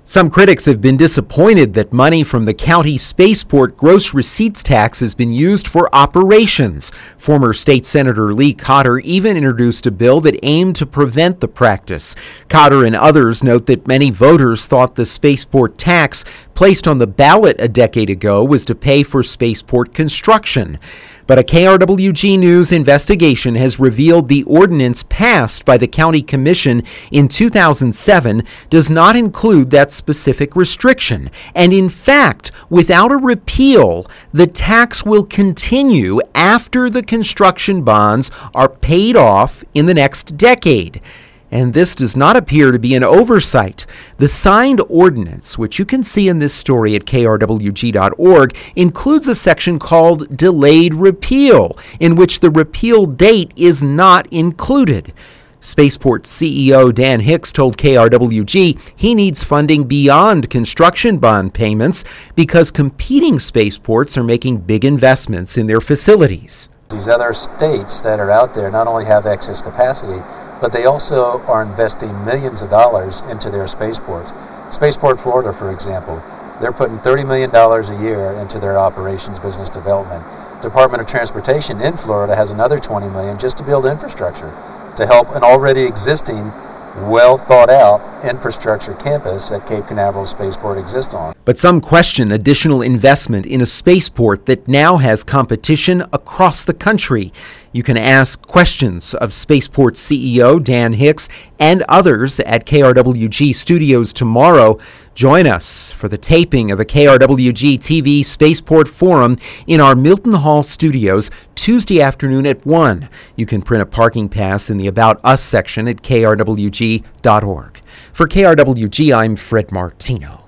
Some critics have been disappointed that money from the county spaceport gross receipts tax has been used for operations. Former State Senator Lee Cotter even introduced a bill that aimed to prevent the practice. Cotter and others note that many voters thought the spaceport tax placed on the ballot a decade ago was to pay for spaceport construction. But a KRWG News investigation has revealed the ordinance passed by the county commission in 2007 does not include that specific restriction. And in fact, without a repeal, the tax will continue after the construction bonds are paid off in the next decade. And this does not appear to be an oversight. The signed ordinance, which you can see in this story at krwg.org, includes a section called Delayed Repeal, in which the repeal date is not included. Spaceport CEO Dan Hicks told KRWG he needs funding beyond construction bond payments because competing spaceports are making big investments in their facilities. These other states that are out there not only have excess capacity, but they also are investing millions of dollars into their spaceports. Spaceport Florida, for example, they're putting $30 million a year into their operations business development. Department of Transportation in Florida has another $20 million just to build infrastructure to help an already existing, well thought out infrastructure campus at Cape Canaveral Spaceport exists on. But some question additional investment in a spaceport that now has competition across the country. You can ask questions of Spaceport CEO Dan Hicks and others at KRWG Studios tomorrow. Join us for the taping of a KRWG TV Spaceport Forum in our Milton Hall studios Tuesday afternoon at 1. You can print a parking pass in the About Us section at krwg.org. For KRWG, I'm Fred Martino.